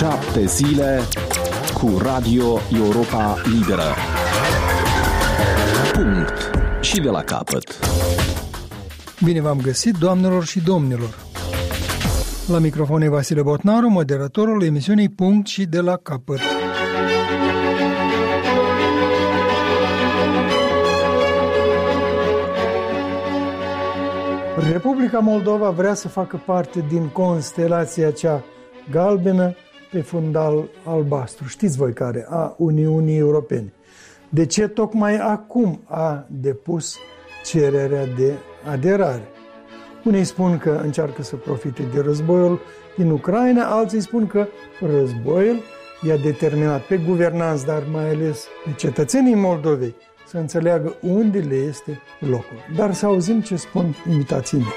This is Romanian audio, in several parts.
7 zile cu Radio Europa Liberă. Punct. Și de la capăt. Bine v-am găsit, doamnelor și domnilor. La microfon e Vasile Botnaru, moderatorul emisiunii Punct și de la capăt. Republica Moldova vrea să facă parte din constelația cea galbenă pe fundal albastru. Știți voi care? A Uniunii Europene. De ce tocmai acum a depus cererea de aderare? Unii spun că încearcă să profite de războiul din Ucraina, alții spun că războiul i-a determinat pe guvernanți, dar mai ales pe cetățenii Moldovei, să înțeleagă unde le este locul. Dar să auzim ce spun invitații mei.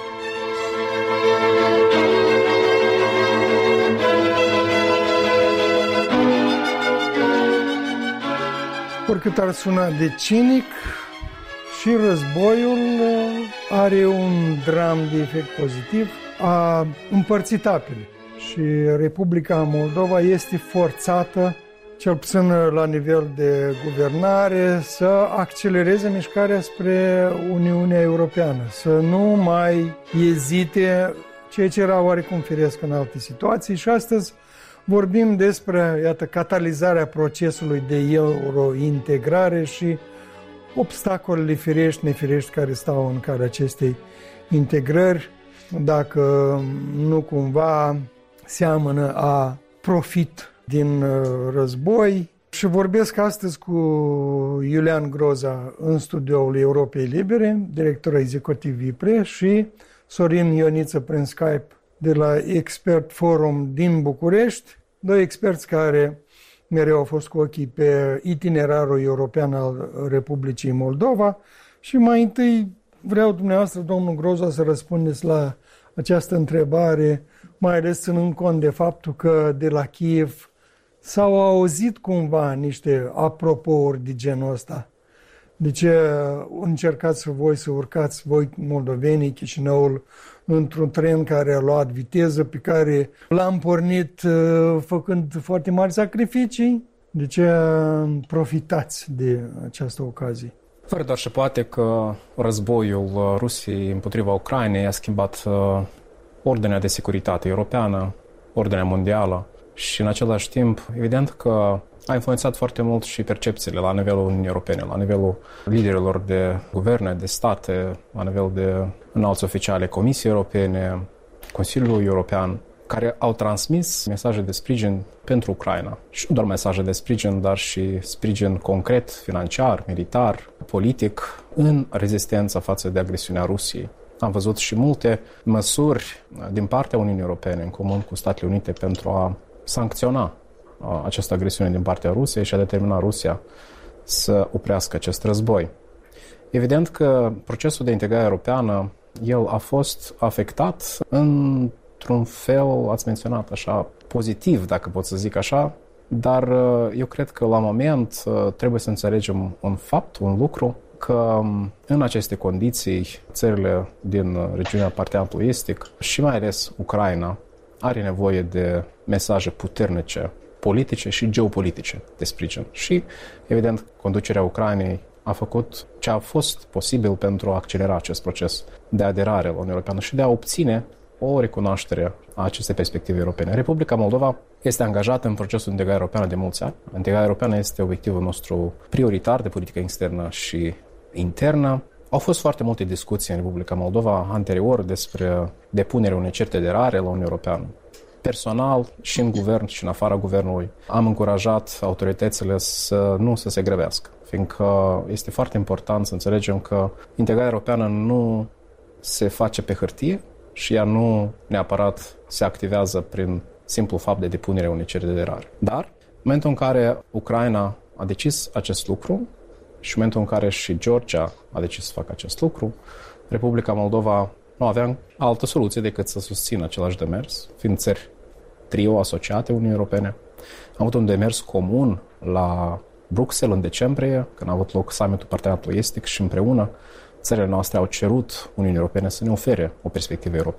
Oricât ar suna de cinic, și războiul are un dram de efect pozitiv. A împărțit apele și Republica Moldova este forțată, cel puțin la nivel de guvernare, să accelereze mișcarea spre Uniunea Europeană, să nu mai ezite, ceea ce era oarecum firesc în alte situații. Și astăzi vorbim despre, iată, catalizarea procesului de eurointegrare și obstacolele firești, nefirești care stau în calea acestei integrări, dacă nu cumva seamănă a profit din război. Și vorbesc astăzi cu Iulian Groza în studioul Europei Libere, director executiv IPRE, și Sorin Ioniță prin Skype de la Expert Forum din București, doi experți care mereu au fost cu ochii pe itinerarul european al Republicii Moldova. Și mai întâi vreau dumneavoastră, domnul Groza, să răspundeți la această întrebare, mai ales ținând cont de faptul că de la Kiev s-au auzit cumva niște apropouri de genul ăsta. De ce încercați voi să urcați, voi moldovenii, Chișinăul, într-un tren care a luat viteză, pe care l-am pornit făcând foarte mari sacrificii? De ce profitați de această ocazie? Fără doar și poate că războiul Rusiei împotriva Ucrainei a schimbat ordinea de securitate europeană, ordinea mondială și în același timp, evident că a influențat foarte mult și percepțiile la nivelul Uniunii Europene, la nivelul liderilor de guverne, de state, la nivel de înalți oficiali Comisiei Europene, Consiliului European, care au transmis mesaje de sprijin pentru Ucraina. Și nu doar mesaje de sprijin, dar și sprijin concret, financiar, militar, politic, în rezistența față de agresiunea Rusiei. Am văzut și multe măsuri din partea Uniunii Europene, în comun cu Statele Unite, pentru a sancționa această agresiune din partea Rusiei și a determina Rusia să oprească acest război. Evident că procesul de integrare europeană, el a fost afectat într-un fel, ați menționat așa, pozitiv, dacă pot să zic așa, dar eu cred că la moment trebuie să înțelegem un fapt, un lucru, că în aceste condiții țările din regiunea Parteneriatului Estic și mai ales Ucraina are nevoie de mesaje puternice politice și geopolitice de sprijin. Și, evident, conducerea Ucrainei a făcut ce a fost posibil pentru a accelera acest proces de aderare la Uniunea Europeană și de a obține o recunoaștere a acestei perspective europene. Republica Moldova este angajată în procesul de integrare europeană de mulți ani. Integrarea europeană este obiectivul nostru prioritar de politică externă și internă. Au fost foarte multe discuții în Republica Moldova anterior despre depunerea unei certe de aderare la Uniunea Europeană. Personal, și în guvern și în afara guvernului, am încurajat autoritățile să nu se grăbească, fiindcă este foarte important să înțelegem că integrarea europeană nu se face pe hârtie și ea nu neapărat se activează prin simplu fapt de depunere unei cereri de aderare. Dar, în momentul în care Ucraina a decis acest lucru și în momentul în care și Georgia a decis să facă acest lucru, Republica Moldova nu avea altă soluție decât să susțină același demers, fiind țări trio asociate Uniunii Europene. Am avut un demers comun la Bruxelles în decembrie, când a avut loc summitul Parteneriatului Estic și împreună țările noastre au cerut Uniunii Europene să ne ofere o perspectivă europeană.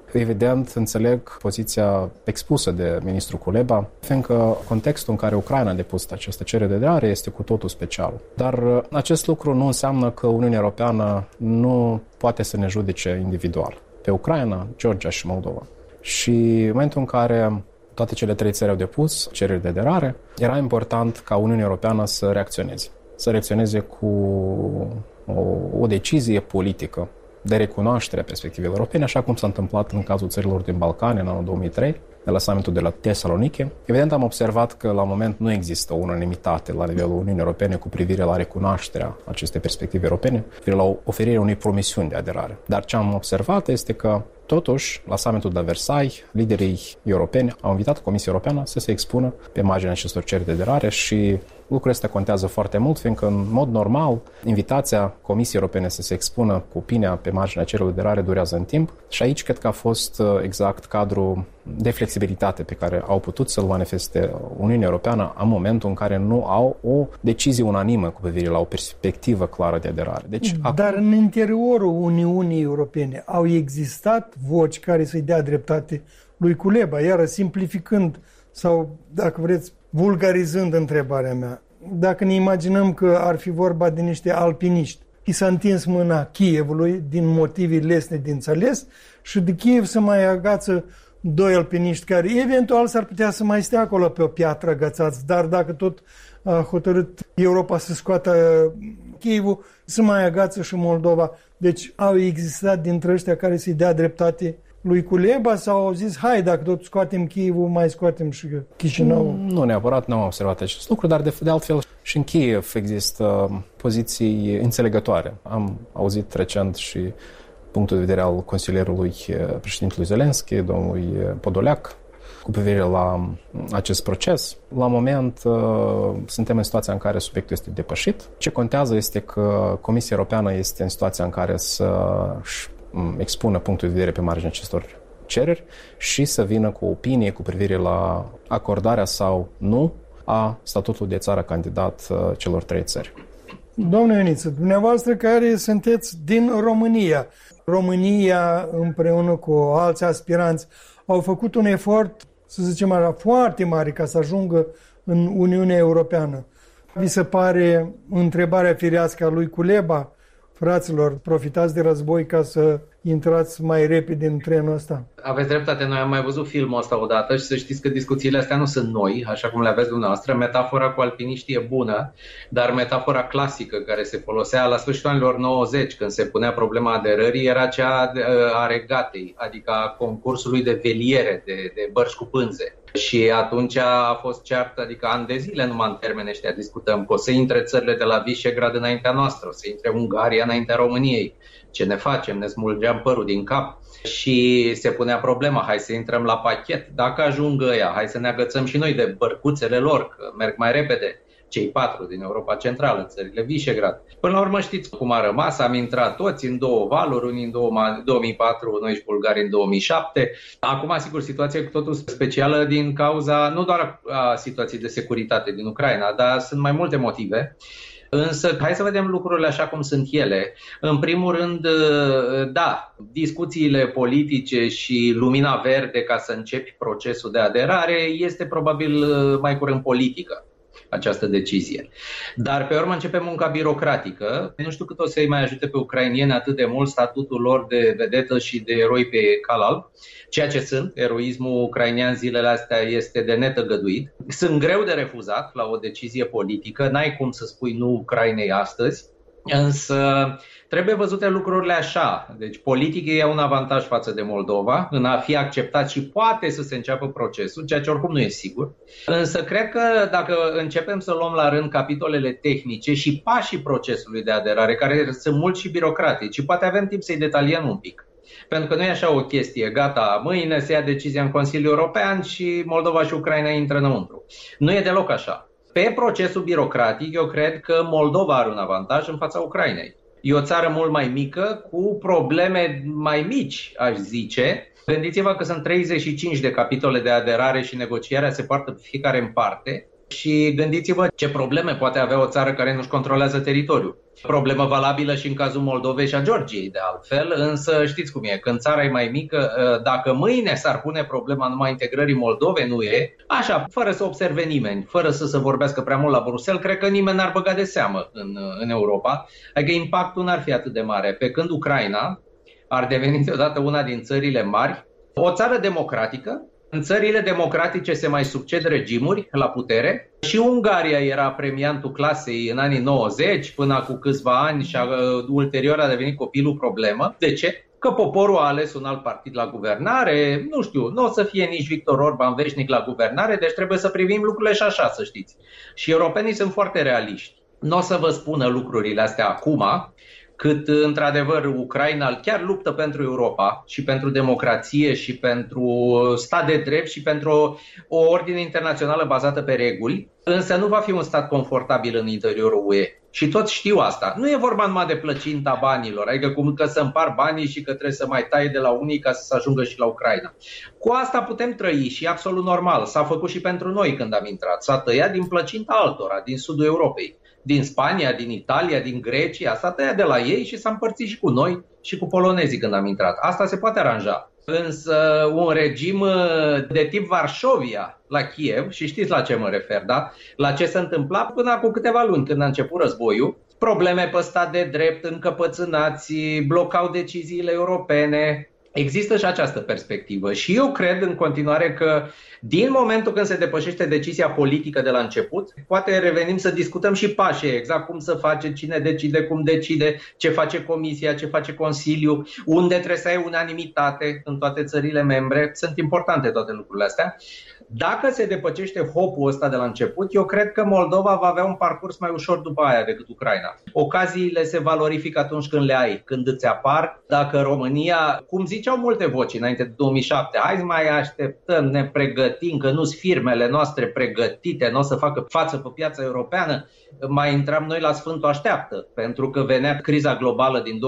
Evident, înțeleg poziția expusă de ministrul Kuleba, fiindcă contextul în care Ucraina a depus această cerere de aderare este cu totul special. Dar acest lucru nu înseamnă că Uniunea Europeană nu poate să ne judece individual pe Ucraina, Georgia și Moldova. Și în momentul în care toate cele 3 țări au depus cereri de aderare, era important ca Uniunea Europeană să reacționeze. Să reacționeze cu o decizie politică de recunoaștere a perspectivei europene, așa cum s-a întâmplat în cazul țărilor din Balcani în anul 2003, de la summitul de la Thessaloniki. Evident, am observat că la moment nu există o unanimitate la nivelul Uniunii Europene cu privire la recunoașterea acestei perspective europene, cu privire la oferirea unei promisiuni de aderare. Dar ce am observat este că, totuși, la summitul de la Versailles, liderii europeni au invitat Comisia Europeană să se expună pe marginea acestor cereri de aderare și lucrul ăsta contează foarte mult, fiindcă, în mod normal, invitația Comisiei Europene să se expună cu opinia pe marginea cererilor de aderare durează în timp și aici cred că a fost exact cadrul de flexibilitate pe care au putut să-l manifeste Uniunea Europeană în momentul în care nu au o decizie unanimă cu privire la o perspectivă clară de aderare. Deci, dar în interiorul Uniunii Europene au existat voci care să-i dea dreptate lui Kuleba, iar simplificând sau, dacă vreți, vulgarizând întrebarea mea, dacă ne imaginăm că ar fi vorba de niște alpiniști, i s-a întins mâna Kievului din motive lesne de înțeles și de Kiev să mai agață 2 alpiniști care eventual s-ar putea să mai stea acolo pe o piatră agățați, dar dacă tot a hotărât Europa să scoată Kievul, să mai agață și Moldova. Deci au existat dintre ăștia care să-i dea dreptate lui Kuleba sau au zis, hai, dacă tot scoatem Kievul, mai scoatem și Chișinău? Nu neapărat, nu am observat acest lucru, dar de altfel și în Kiev există poziții înțelegătoare. Am auzit recent și punctul de vedere al consilierului președintelui Zelenski, domnului Podoleac, cu privire la acest proces. La moment suntem în situația în care subiectul este depășit. Ce contează este că Comisia Europeană este în situația în care să expună punctul de vedere pe marginea acestor cereri și să vină cu o opinie cu privire la acordarea sau nu a statutului de țară candidat celor 3 țări. Domnule Ioniță, dumneavoastră care sunteți din România, România împreună cu alți aspiranți au făcut un efort, să zicem așa, foarte mare ca să ajungă în Uniunea Europeană. Vi se pare întrebarea firească a lui Kuleba? Fraților, profitați de război ca să intrați mai repede în trenul ăsta. Aveți dreptate, noi am mai văzut filmul ăsta odată și să știți că discuțiile astea nu sunt noi, așa cum le aveți dumneavoastră. Metafora cu alpiniștii e bună, dar metafora clasică care se folosea la sfârșitul anilor 90, când se punea problema aderării, era cea a regatei, adică a concursului de veliere, de bărci cu pânze. Și atunci a fost ceartă, adică ani de zile numai în termeni ăștia discutăm, că o să intre țările de la Visegrad înaintea noastră, o să intre Ungaria înaintea României. Ce ne facem? Ne smulgeam părul din cap și se punea problema, hai să intrăm la pachet. Dacă ajung ăia, hai să ne agățăm și noi de bărcuțele lor, că merg mai repede. Cei 4 din Europa Centrală, țările Visegrad. Până la urmă știți cum a rămas, am intrat toți în 2 valuri, unii în 2004, noi și bulgari în 2007. Acum, sigur, situația e cu totul specială din cauza, nu doar a situației de securitate din Ucraina, dar sunt mai multe motive. Însă, hai să vedem lucrurile așa cum sunt ele. În primul rând, da, discuțiile politice și lumina verde ca să începi procesul de aderare este probabil mai curând politică, această decizie. Dar pe urmă începe munca birocratică. Nu știu cât o să-i mai ajute pe ucrainieni atât de mult statutul lor de vedetă și de eroi pe cal alb, ceea ce sunt. Eroismul ucrainean zilele astea este de netăgăduit. Sunt greu de refuzat la o decizie politică. N-ai cum să spui nu Ucrainei astăzi. Însă trebuie văzute lucrurile așa. Deci politic e un avantaj față de Moldova în a fi acceptat și poate să se înceapă procesul, ceea ce oricum nu e sigur. Însă cred că dacă începem să luăm la rând capitolele tehnice și pașii procesului de aderare, care sunt mulți și birocratici, și poate avem timp să-i detaliem un pic. Pentru că nu e așa o chestie, gata, mâine se ia decizia în Consiliul European și Moldova și Ucraina intră înăuntru. Nu e deloc așa. Pe procesul birocratic, eu cred că Moldova are un avantaj în fața Ucrainei. E o țară mult mai mică, cu probleme mai mici, aș zice. Gândiți-vă că sunt 35 de capitole de aderare și negocierea se poartă fiecare în parte. Și gândiți-vă ce probleme poate avea o țară care nu-și controlează teritoriul. Problemă valabilă și în cazul Moldovei și a Georgiei, de altfel, însă știți cum e, când țara e mai mică, dacă mâine s-ar pune problema numai integrării Moldovei, nu e, așa, fără să observe nimeni, fără să se vorbească prea mult la Bruxelles, cred că nimeni n-ar băga de seamă în Europa, adică impactul n-ar fi atât de mare, pe când Ucraina ar deveni deodată una din țările mari, o țară democratică. În țările democratice se mai succed regimuri la putere și Ungaria era premiantul clasei în anii 90 până acum câțiva ani și ulterior a devenit copilul problemă. De ce? Că poporul a ales un alt partid la guvernare, nu știu, nu o să fie nici Victor Orban veșnic la guvernare, deci trebuie să privim lucrurile și așa, să știți. Și europenii sunt foarte realiști. Nu o să vă spună lucrurile astea acum, cât într-adevăr Ucraina chiar luptă pentru Europa și pentru democrație și pentru stat de drept și pentru o ordine internațională bazată pe reguli, însă nu va fi un stat confortabil în interiorul UE. Și toți știu asta. Nu e vorba numai de plăcinta banilor, adică cum că să împar banii și că trebuie să mai tai de la unii ca să se ajungă și la Ucraina. Cu asta putem trăi și e absolut normal. S-a făcut și pentru noi când am intrat. S-a tăiat din plăcinta altora, din sudul Europei. Din Spania, din Italia, din Grecia, s-a tăiat de la ei și s-a împărțit și cu noi și cu polonezii când am intrat. Asta se poate aranja. Însă un regim de tip Varșovia la Kiev, și știți la ce mă refer, da? La ce se întâmpla până acum câteva luni când a început războiul, probleme pe stat de drept, încăpățânați, blocau deciziile europene. Există și această perspectivă și eu cred în continuare că din momentul când se depășește decizia politică de la început, poate revenim să discutăm și pașii, exact cum să face, cine decide, cum decide, ce face Comisia, ce face Consiliul, unde trebuie să ai unanimitate în toate țările membre. Sunt importante toate lucrurile astea. Dacă se depășește hopul ăsta de la început, eu cred că Moldova va avea un parcurs mai ușor după aia decât Ucraina. Ocaziile se valorifică atunci când le ai, când îți apar. Dacă România, cum ziceau multe voci înainte de 2007, hai să mai așteptăm, ne pregătim, că nu-s firmele noastre pregătite, nu o să facă față pe piața europeană, mai intram noi la Sfântul Așteaptă, pentru că venea criza globală din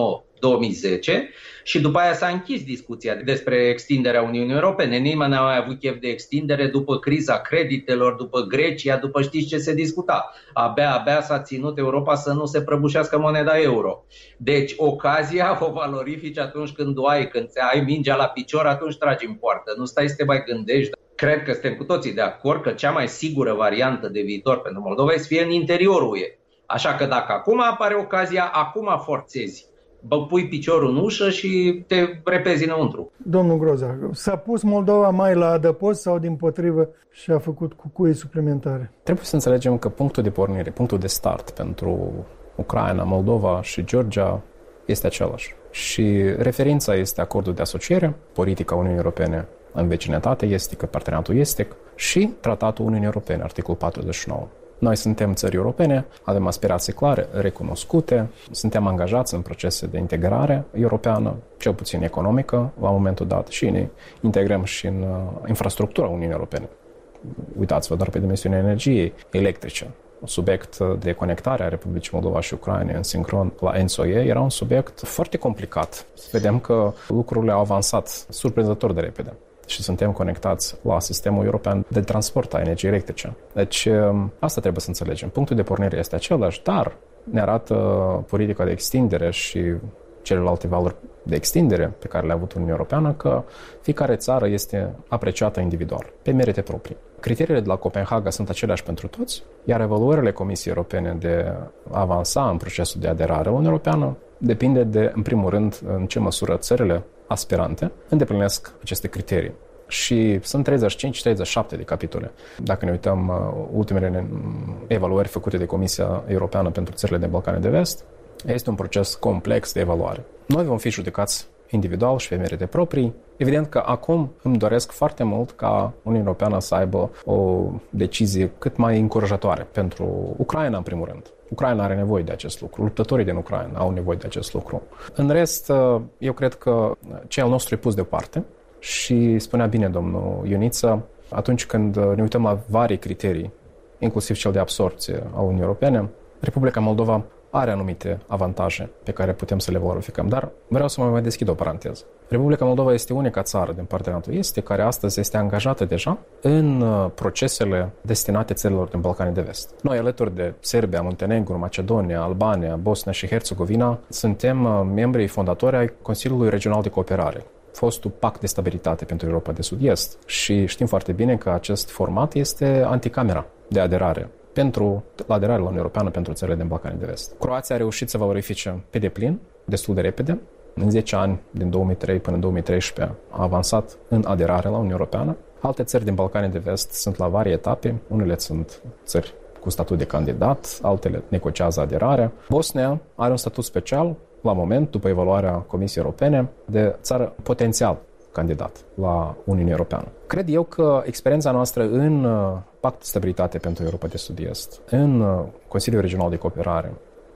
2009-2010 și după aia s-a închis discuția despre extinderea Uniunii Europene. Nimeni n-a mai avut chef de extindere după criza creditelor, după Grecia, după știți ce se discuta. Abia s-a ținut Europa să nu se prăbușească moneda euro. Deci ocazia o valorifici atunci când o ai, când ai mingea la picior, atunci tragi în poartă. Nu stai să te mai gândești. Cred că suntem cu toții de acord că cea mai sigură variantă de viitor pentru Moldova este să fie în interiorul ei. Așa că dacă acum apare ocazia, acum forțezi. Pui piciorul în ușă și te repezi înăuntru. Domnul Groza, s-a pus Moldova mai la adăpost sau dimpotrivă și a făcut cucuie suplimentare? Trebuie să înțelegem că punctul de pornire, punctul de start pentru Ucraina, Moldova și Georgia este același. Și referința este acordul de asociere, politica Uniunii Europene în vecinătate estică, parteneriatul estic și tratatul Uniunii Europene, articolul 49. Noi suntem țări europene, avem aspirații clare, recunoscute, suntem angajați în procese de integrare europeană, cel puțin economică, la momentul dat, și ne integrăm și în infrastructura Uniunii Europene. Uitați-vă doar pe dimensiunea energiei electrice. Un subiect de conectare a Republicii Moldova și Ucraina în sincron la ENTSO-E era un subiect foarte complicat. Vedem că lucrurile au avansat surprinzător de repede și suntem conectați la sistemul european de transport a energiei electrice. Deci asta trebuie să înțelegem. Punctul de pornire este același, dar ne arată politica de extindere și celelalte valori de extindere pe care le-a avut Uniunea Europeană că fiecare țară este apreciată individual, pe merite proprii. Criteriile de la Copenhaga sunt aceleași pentru toți, iar evaluările Comisiei Europene de a avansa în procesul de aderare la Uniunea Europeană depinde de, în primul rând, în ce măsură țările aspirante îndeplinesc aceste criterii. Și sunt 35-37 de capitole. Dacă ne uităm ultimele evaluări făcute de Comisia Europeană pentru țările de Balcani de Vest, este un proces complex de evaluare. Noi vom fi judecați individual și pe merite proprii. Evident că acum îmi doresc foarte mult ca Uniunea Europeană să aibă o decizie cât mai încurajatoare pentru Ucraina, în primul rând. Ucraina are nevoie de acest lucru, luptătorii din Ucraina au nevoie de acest lucru. În rest, eu cred că ce al nostru e pus deoparte și spunea bine domnul Ioniță, atunci când ne uităm la vari criterii, inclusiv cel de absorpție a Uniunii Europene, Republica Moldova are anumite avantaje pe care putem să le valorificăm, dar vreau să mai deschid o paranteză. Republica Moldova este unica țară din partea NATO care astăzi este angajată deja în procesele destinate țărilor din Balcanii de Vest. Noi, alături de Serbia, Muntenegru, Macedonia, Albania, Bosnia și Herțegovina, suntem membrii fondatori ai Consiliului Regional de Cooperare, fostul pact de stabilitate pentru Europa de Sud-Est. Și știm foarte bine că acest format este anticamera de aderare la aderare la Uniunea Europeană pentru țările din Balcanii de Vest. Croația a reușit să valorifice pe deplin, destul de repede. În 10 ani, din 2003 până în 2013, a avansat în aderare la Uniunea Europeană. Alte țări din Balcanii de Vest sunt la vari etape. Unele sunt țări cu statut de candidat, altele negociază aderarea. Bosnia are un statut special, la moment, după evaluarea Comisiei Europene, de țară potențial candidat la Uniunea Europeană. Cred eu că experiența noastră în Pact de Stabilitate pentru Europa de Sud-Est, în Consiliul Regional de Cooperare,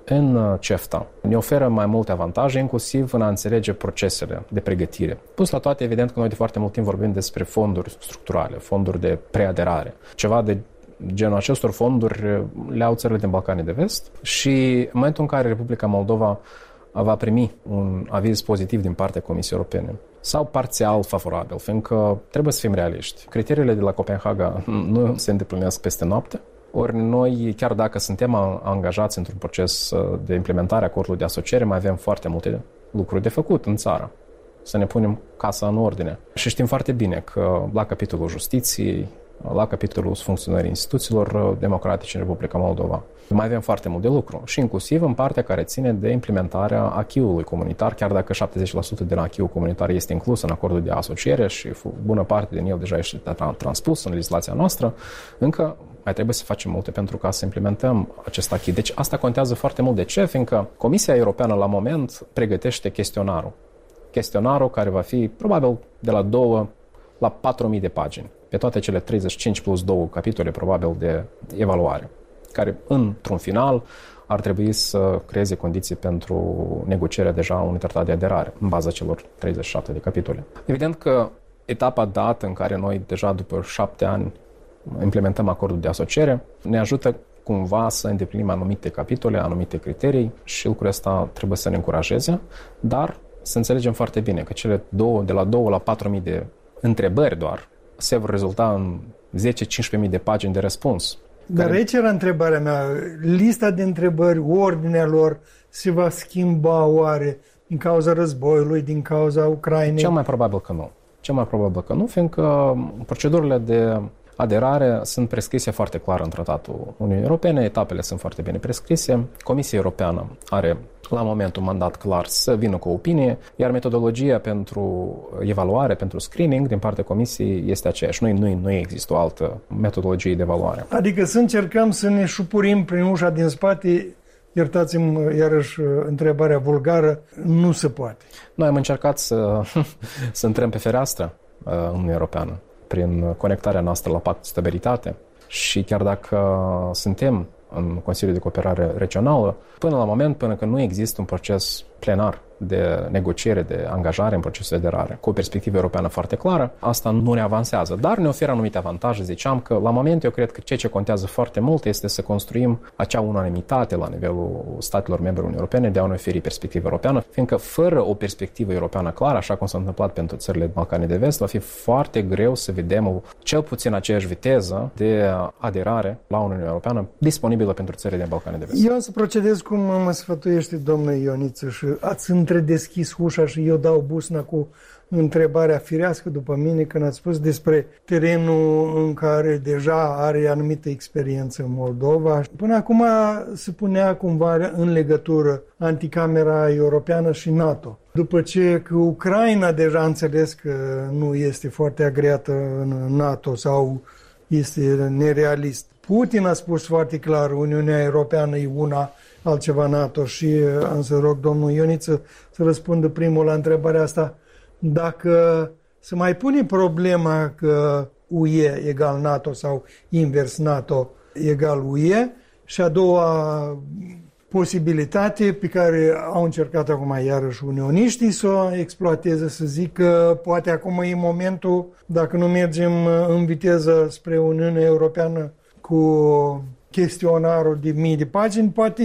în CEFTA, ne oferă mai multe avantaje, inclusiv în a înțelege procesele de pregătire. Pus la toate, evident că noi de foarte mult timp vorbim despre fonduri structurale, fonduri de preaderare. Ceva de genul acestor fonduri le au țările din Balcanii de Vest și în momentul în care Republica Moldova va primi un aviz pozitiv din partea Comisiei Europene sau parțial favorabil, fiindcă trebuie să fim realiști. Criteriile de la Copenhaga nu se îndeplinesc peste noapte, ori noi, chiar dacă suntem angajați într-un proces de implementare a acordului de asociere, mai avem foarte multe lucruri de făcut în țară. Să ne punem casa în ordine. Și știm foarte bine că la capitolul justiției, la capitolul funcționării instituțiilor democratice în Republica Moldova, mai avem foarte mult de lucru și inclusiv în partea care ține de implementarea acquis-ului comunitar, chiar dacă 70% din acquis-ul comunitar este inclus în acordul de asociere și bună parte din el deja este transpus în legislația noastră, încă mai trebuie să facem multe pentru ca să implementăm acest acquis. Deci asta contează foarte mult. De ce? Fiindcă Comisia Europeană la moment pregătește chestionarul. Chestionarul care va fi probabil de la 2 la 4.000 de pagini, pe toate cele 35 plus 2 capitole probabil de evaluare, care într-un final ar trebui să creeze condiții pentru negocierea deja unui tratat de aderare în baza celor 37 de capitole. Evident că etapa dată în care noi deja după 7 ani implementăm acordul de asociere ne ajută cumva să îndeplinim anumite capitole, anumite criterii și lucrul ăsta trebuie să ne încurajeze, dar să înțelegem foarte bine că cele de la 2 la 4.000 de întrebări doar se vor rezulta în 10-15.000 de pagini de răspuns. Dar aici era întrebarea mea. Lista de întrebări, ordinea lor se va schimba oare din cauza războiului, din cauza Ucrainei? Cel mai probabil că nu, fiindcă procedurile de aderare sunt prescrise foarte clar în Tratatul Uniunii Europene, etapele sunt foarte bine prescrise. Comisia Europeană are la moment un mandat clar să vină cu o opinie, iar metodologia pentru evaluare, pentru screening din partea Comisiei este aceeași. Nu există o altă metodologie de evaluare. Adică să încercăm să ne șupurim prin ușa din spate, iertați-mi iarăși întrebarea vulgară, nu se poate. Noi am încercat să intrăm pe fereastră în Uniunea Europeană prin conectarea noastră la Pact de Stabilitate și chiar dacă suntem în Consiliul de Cooperare Regională, până când nu există un proces plenar de negociere, de angajare în procesul de aderare, cu o perspectivă europeană foarte clară, asta nu ne avansează, dar ne oferă anumite avantaje. Ziceam că la moment eu cred că ceea ce contează foarte mult este să construim acea unanimitate la nivelul statelor membre Uniunii Europene de a ne oferi perspectivă europeană, fiindcă fără o perspectivă europeană clară, așa cum s-a întâmplat pentru țările Balcanii de Vest, va fi foarte greu să vedem cel puțin aceeași viteză de aderare la Uniunea Europeană disponibilă pentru țările din Balcanii de Vest. Eu să procedez cum mă sfătuiește domnul Ioniță și ați întredeschis ușa și eu dau busna cu întrebarea firească după mine când ați spus despre terenul în care deja are anumită experiență în Moldova. Până acum se punea cumva în legătură anticamera europeană și NATO. După ce că Ucraina deja a înțeles că nu este foarte agreată în NATO sau este nerealist. Putin a spus foarte clar, Uniunea Europeană e una, altceva NATO și am să rog domnul Ioniță să răspundă primul la întrebarea asta. Dacă se mai pune problema că UE egal NATO sau invers NATO egal UE și a doua posibilitate pe care au încercat acum iarăși unioniștii să o exploateze, să zic că poate acum e momentul, dacă nu mergem în viteză spre Uniunea Europeană cu chestionarul de mii de pagini, poate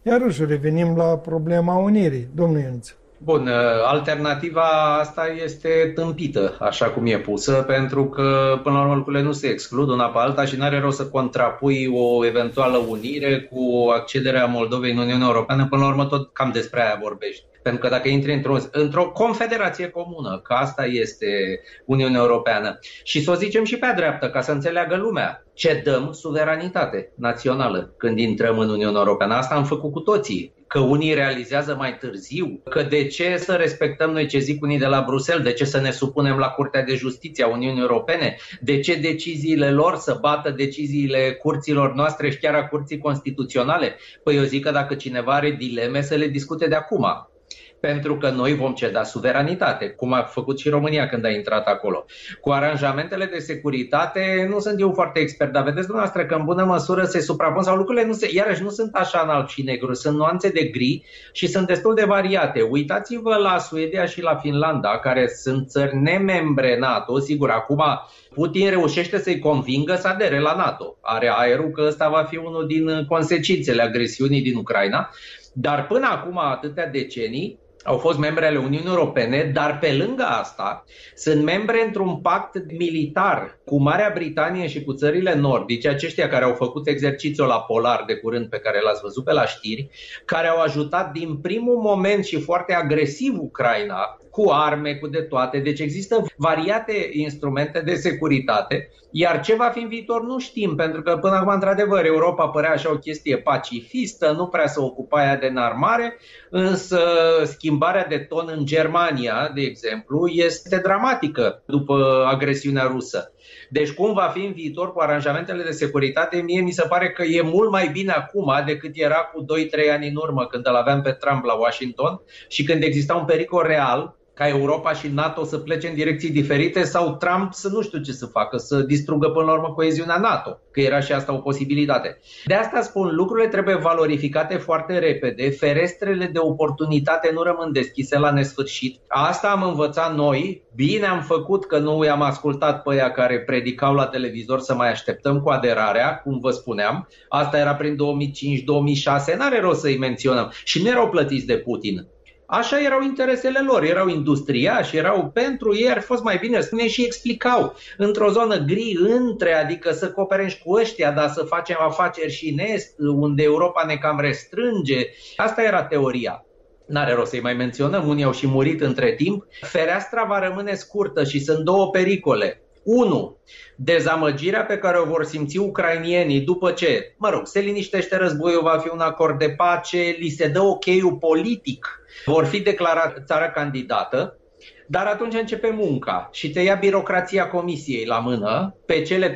Iarăși revenim la problema unirii, domnul Ioniță. Bun, alternativa asta este tâmpită, așa cum e pusă, pentru că, până la urmă, lucrurile nu se exclud una pe alta și n-are rost să contrapui o eventuală unire cu accederea Moldovei în Uniunea Europeană. Până la urmă, tot cam despre aia vorbești. Pentru că dacă intri într-o confederație comună, că asta este Uniunea Europeană, și să o zicem și pe-a dreaptă, ca să înțeleagă lumea, cedăm suveranitate națională când intrăm în Uniunea Europeană. Asta am făcut cu toții. Că unii realizează mai târziu, că de ce să respectăm noi ce zic unii de la Bruxelles, de ce să ne supunem la Curtea de Justiție a Uniunii Europene, de ce deciziile lor să bată deciziile curților noastre și chiar a Curții Constituționale. Păi eu zic că dacă cineva are dileme să le discute de acum. Pentru că noi vom ceda suveranitate, cum a făcut și România când a intrat acolo. Cu aranjamentele de securitate nu sunt eu foarte expert, dar vedeți dumneavoastră că în bună măsură se suprapun sau lucrurile iarăși nu sunt așa în alb și negru, sunt nuanțe de gri și sunt destul de variate. Uitați-vă la Suedia și la Finlanda, care sunt țări nemembre NATO. Sigur, acum Putin reușește să-i convingă să adere la NATO. Are aerul că ăsta va fi unul din consecințele agresiunii din Ucraina, dar până acum atâtea decenii au fost membre ale Uniunii Europene, dar pe lângă asta sunt membre într-un pact militar cu Marea Britanie și cu țările nordice, aceștia care au făcut exercițiul la polar de curând pe care l-ați văzut pe la știri, care au ajutat din primul moment și foarte agresiv Ucraina, cu arme, cu de toate. Deci există variate instrumente de securitate, iar ce va fi în viitor nu știm, pentru că până acum, într-adevăr, Europa părea așa o chestie pacifistă, nu prea se ocupa ea de înarmare, însă schimbarea de ton în Germania, de exemplu, este dramatică după agresiunea rusă. Deci cum va fi în viitor cu aranjamentele de securitate, mie mi se pare că e mult mai bine acum decât era cu 2-3 ani în urmă, când îl aveam pe Trump la Washington și când exista un pericol real ca Europa și NATO să plece în direcții diferite sau Trump să nu știu ce să facă, să distrugă până la urmă coeziunea NATO, că era și asta o posibilitate. De asta spun, lucrurile trebuie valorificate foarte repede, ferestrele de oportunitate nu rămân deschise la nesfârșit. Asta am învățat noi, bine am făcut că nu i-am ascultat pe aia care predicau la televizor să mai așteptăm cu aderarea, cum vă spuneam. Asta era prin 2005-2006, n-are rost să-i menționăm și nu erau plătiți de Putin. Așa erau interesele lor, erau industriași, erau pentru ei, ar fost mai bine, spune și explicau, într-o zonă gri între, adică să cooperăm și cu ăștia, dar să facem afaceri și în Est, unde Europa ne cam restrânge. Asta era teoria. N-are rost să-i mai menționăm, unii au și murit între timp. Fereastra va rămâne scurtă și sunt două pericole. 1. Dezamăgirea pe care o vor simți ucrainienii după ce, se liniștește războiul, va fi un acord de pace, li se dă ok-ul politic, vor fi declarat țară candidată, dar atunci începe munca și te ia birocrația Comisiei la mână pe cele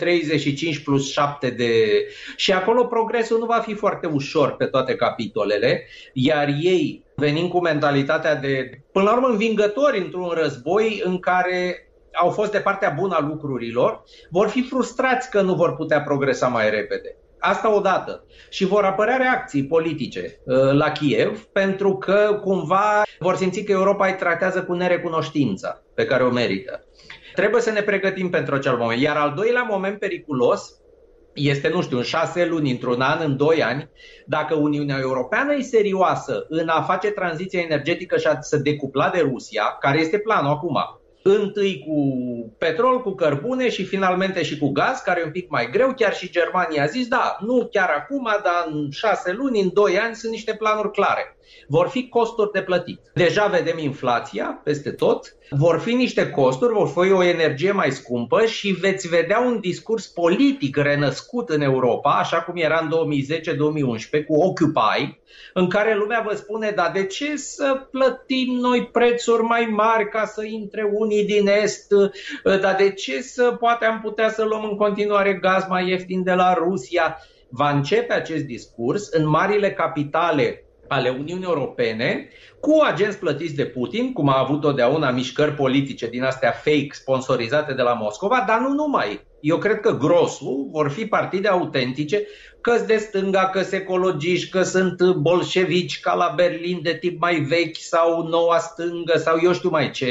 35+7 de... Și acolo progresul nu va fi foarte ușor pe toate capitolele, iar ei, venind cu mentalitatea de, până la urmă, învingători într-un război în care au fost de partea bună a lucrurilor, vor fi frustrați că nu vor putea progresa mai repede. Asta odată. Și vor apărea reacții politice la Kiev, pentru că cumva vor simți că Europa îi tratează cu nerecunoștința pe care o merită. Trebuie să ne pregătim pentru acel moment. Iar al doilea moment periculos este, în 6 luni, într-un an, în 2 ani, dacă Uniunea Europeană e serioasă în a face tranziția energetică și a se decupla de Rusia, care este planul acum, întâi cu petrol, cu cărbune și finalmente și cu gaz, care e un pic mai greu. Chiar și Germania a zis, da, nu chiar acum, dar în 6 luni, în 2 ani sunt niște planuri clare. Vor fi costuri de plătit. Deja vedem inflația peste tot. Vor fi niște costuri, vor fi o energie mai scumpă și veți vedea un discurs politic renăscut în Europa, așa cum era în 2010-2011 cu Occupy, în care lumea vă spune, dar de ce să plătim noi prețuri mai mari ca să intre unii din Est? Dar de ce poate am putea să luăm în continuare gaz mai ieftin de la Rusia? Va începe acest discurs în marile capitale ale Uniunii Europene, cu agenți plătiți de Putin, cum a avut totdeauna mișcări politice din astea fake sponsorizate de la Moscova, dar nu numai. Eu cred că grosul vor fi partide autentice, că-s de stânga, că-s ecologiști, că sunt bolșevici ca la Berlin de tip mai vechi sau noua stângă sau eu știu mai ce.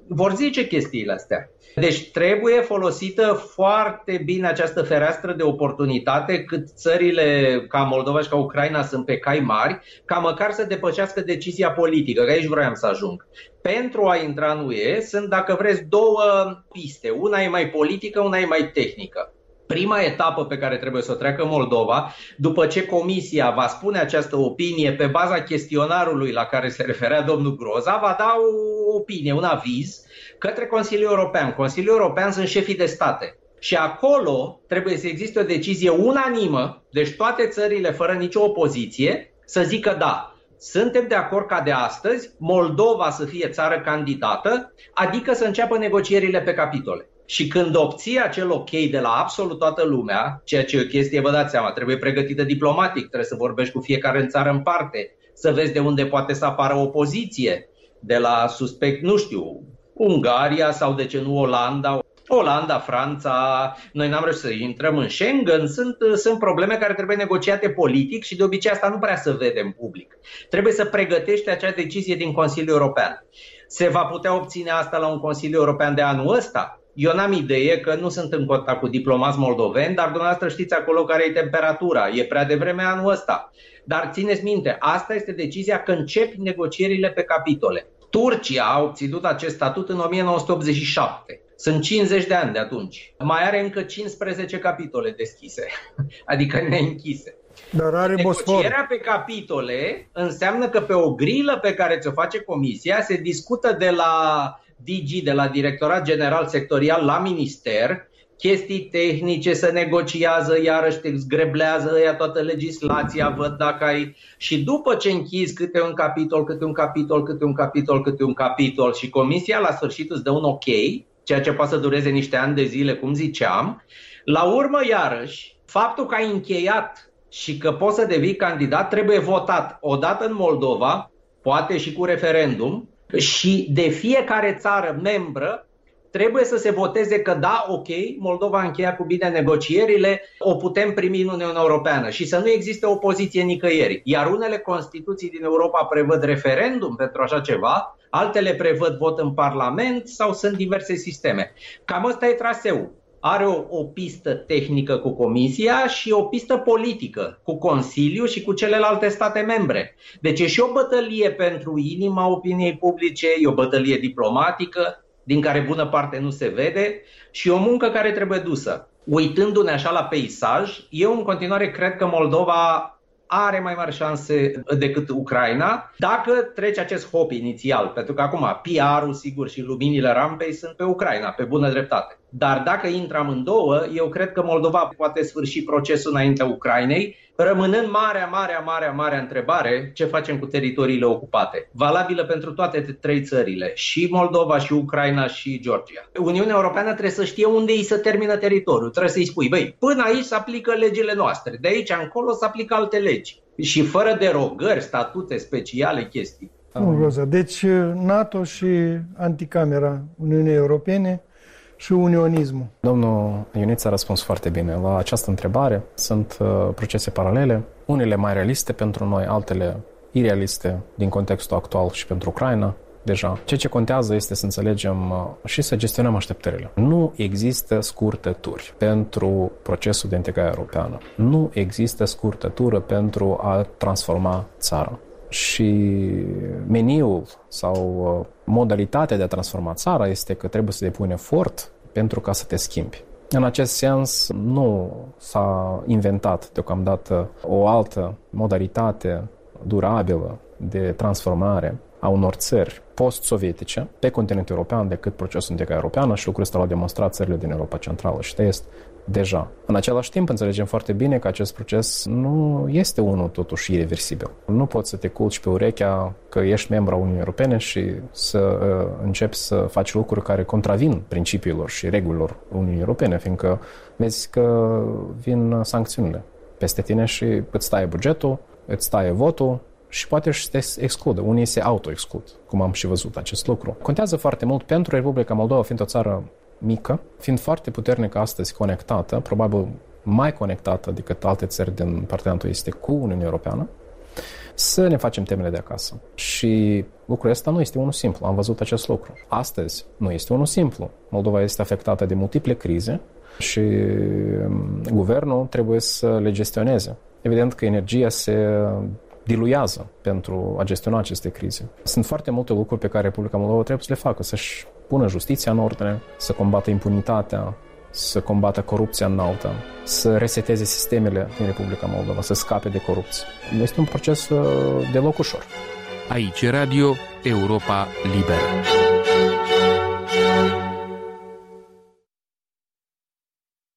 vor zice chestiile astea. Deci trebuie folosită foarte bine această fereastră de oportunitate cât țările ca Moldova și ca Ucraina sunt pe cai mari, ca măcar să depășească decizia politică, că aici vroiam să ajung. Pentru a intra în UE sunt, dacă vreți, două piste. Una e mai politică, una e mai tehnică. Prima etapă pe care trebuie să o treacă Moldova, după ce Comisia va spune această opinie pe baza chestionarului la care se referea domnul Groza, va da o opinie, un aviz către Consiliul European. Consiliul European sunt șefii de state. Și acolo trebuie să existe o decizie unanimă, deci toate țările fără nicio opoziție, să zică da. Suntem de acord ca de astăzi Moldova să fie țară candidată, adică să înceapă negocierile pe capitole. Și când obții acel ok de la absolut toată lumea, ceea ce e o chestie, vă dați seama, trebuie pregătită diplomatic, trebuie să vorbești cu fiecare în țară în parte, să vezi de unde poate să apară opoziție, de la suspect, nu știu, Ungaria sau de ce nu Olanda, Franța, noi n-am reușit să intrăm în Schengen, sunt probleme care trebuie negociate politic și de obicei asta nu prea să vedem public. Trebuie să pregătești acea decizie din Consiliul European. Se va putea obține asta la un Consiliu European de anul ăsta? Eu n-am idee, că nu sunt în contact cu diplomați moldoveni, dar dumneavoastră știți acolo care e temperatura. E prea devreme anul ăsta. Dar țineți minte, asta este decizia că începi negocierile pe capitole. Turcia a obținut acest statut în 1987. Sunt 50 de ani de atunci. Mai are încă 15 capitole deschise, adică neînchise. Dar are negocierea pe capitole înseamnă că pe o grilă pe care ți-o face Comisia se discută de la DG, de la Directorat General Sectorial la Minister, chestii tehnice, se negociază, iarăși te zgreblează ăia toată legislația, văd dacă ai... Și după ce închizi câte un capitol și Comisia la sfârșit îți dă un ok, ceea ce poate să dureze niște ani de zile, cum ziceam, la urmă iarăși, faptul că ai încheiat și că poți să devii candidat trebuie votat odată în Moldova, poate și cu referendum, și de fiecare țară membră trebuie să se voteze că da, ok, Moldova a încheiat cu bine negocierile, o putem primi în Uniunea Europeană și să nu existe opoziție nicăieri. Iar unele constituții din Europa prevăd referendum pentru așa ceva, altele prevăd vot în Parlament sau sunt diverse sisteme. Cam ăsta e traseul. Are o pistă tehnică cu Comisia și o pistă politică cu Consiliu și cu celelalte state membre. Deci e și o bătălie pentru inima opiniei publice, e o bătălie diplomatică, din care bună parte nu se vede, și o muncă care trebuie dusă. Uitându-ne așa la peisaj, eu în continuare cred că Moldova are mai mari șanse decât Ucraina dacă trece acest hop inițial, pentru că acum PR-ul sigur și luminile rampei sunt pe Ucraina, pe bună dreptate. Dar dacă intră amândouă, eu cred că Moldova poate sfârși procesul înaintea Ucrainei, rămânând marea întrebare, ce facem cu teritoriile ocupate, valabilă pentru toate trei țările, și Moldova, și Ucraina, și Georgia. Uniunea Europeană trebuie să știe unde îi se termină teritoriul, trebuie să-i spui, băi, până aici se aplică legile noastre, de aici încolo se aplică alte legi și fără derogări, statute speciale, chestii. Deci NATO și anticamera Uniunii Europene și unionismul. Domnul Ioniț a răspuns foarte bine la această întrebare. Sunt procese paralele, unele mai realiste pentru noi, altele irealiste din contextul actual și pentru Ucraina. Deja. Ceea ce contează este să înțelegem și să gestionăm așteptările. Nu există scurtături pentru procesul de integrare europeană. Nu există scurtătură pentru a transforma țara. Și meniul sau modalitatea de a transforma țara este că trebuie să depui un efort pentru ca să te schimbi. În acest sens, nu s-a inventat deocamdată o altă modalitate durabilă de transformare a unor țări post-sovietice pe continentul european decât procesul de integrare europeană, și lucrul ăsta l-au demonstrat țările din Europa Centrală și de Est deja. În același timp, înțelegem foarte bine că acest proces nu este unul totuși irreversibil. Nu poți să te culci pe urechea că ești membru a Uniunii Europene și să începi să faci lucruri care contravin principiilor și regulilor Uniunii Europene, fiindcă vezi că vin sancțiunile peste tine și îți taie bugetul, îți taie votul și poate și te excludă. Unii se auto-exclud, cum am și văzut acest lucru. Contează foarte mult pentru Republica Moldova, fiind o țară mică, fiind foarte puternică astăzi conectată, probabil mai conectată decât alte țări din parteneriatul estic cu Uniunea Europeană, să ne facem temele de acasă. Și lucrul ăsta nu este unul simplu, am văzut acest lucru. Astăzi nu este unul simplu. Moldova este afectată de multiple crize și guvernul trebuie să le gestioneze. Evident că energia se diluează pentru a gestiona aceste crize. Sunt foarte multe lucruri pe care Republica Moldova trebuie să le facă, să-și pună justiția în ordine, să combată impunitatea, să combată corupția înaltă, să reseteze sistemele din Republica Moldova, să scape de corupție. Este un proces deloc ușor. Aici Radio Europa Liberă.